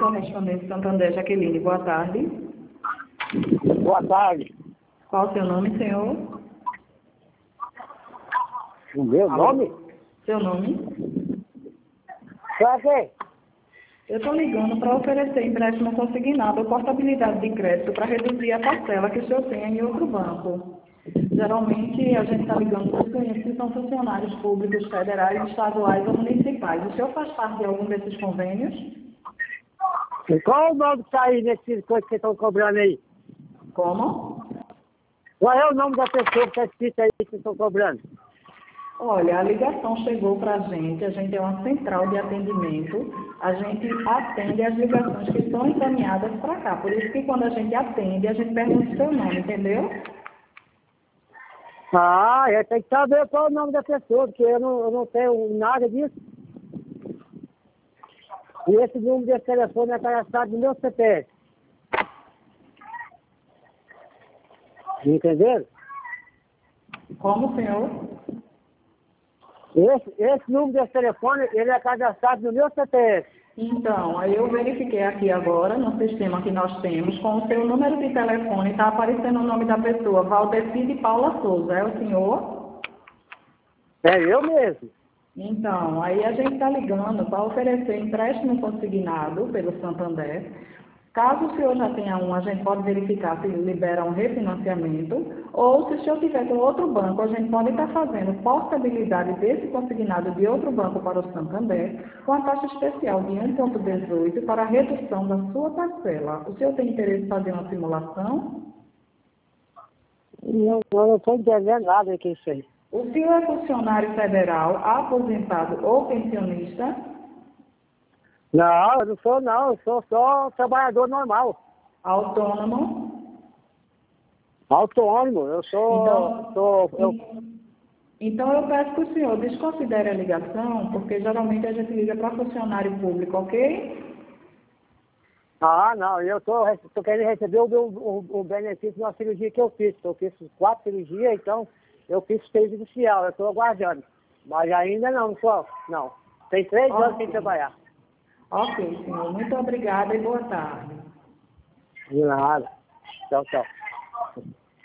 correspondente Santander, Jaqueline. Boa tarde. Boa tarde. Qual o seu nome, senhor? O meu nome? Seu nome? Pra quê? Eu estou ligando para oferecer empréstimo consignado ou portabilidade de crédito para reduzir a parcela que o senhor tem em outro banco. Geralmente, a gente está ligando para os clientes que são funcionários públicos, federais, estaduais ou municipais. O senhor faz parte de algum desses convênios? E qual o nome que tá aí nessas coisas que estão cobrando aí? Como? Qual é o nome da pessoa que está escrito aí que estão cobrando? Olha, a ligação chegou para a gente é uma central de atendimento, a gente atende as ligações que são encaminhadas para cá, por isso que quando a gente atende, a gente pergunta o seu nome, entendeu? Ah, eu tenho que saber qual é o nome da pessoa, porque eu não tenho nada disso. E esse número desse telefone é cadastrado no meu CPF. Entenderam? Como, senhor? Esse número desse telefone, ele é cadastrado no meu CPF. Então, aí eu verifiquei aqui agora, no sistema que nós temos, com o seu número de telefone, está aparecendo o nome da pessoa, Valdeci de Paula Souza, é o senhor? É eu mesmo. Então, aí a gente está ligando para oferecer empréstimo consignado pelo Santander. Caso o senhor já tenha um, a gente pode verificar se libera um refinanciamento, ou se o senhor tiver com outro banco, a gente pode estar fazendo portabilidade desse consignado de outro banco para o Santander, com a taxa especial de 1,18 para a redução da sua parcela. O senhor tem interesse em fazer uma simulação? Eu não estou entendendo nada que é isso aí. O senhor é funcionário federal, aposentado ou pensionista? Não, eu não sou não, eu sou só trabalhador normal. Autônomo? Autônomo, eu Então eu peço que o senhor desconsidere a ligação, porque geralmente a gente liga para funcionário público, ok? não, eu tô querendo receber o benefício de uma cirurgia que eu fiz. Eu fiz 4 cirurgias, então eu fiz judicial, eu estou aguardando. Mas ainda não. Tem 3 anos sem trabalhar. Ok, senhor. Muito obrigada e boa tarde. De nada. Tchau, tchau.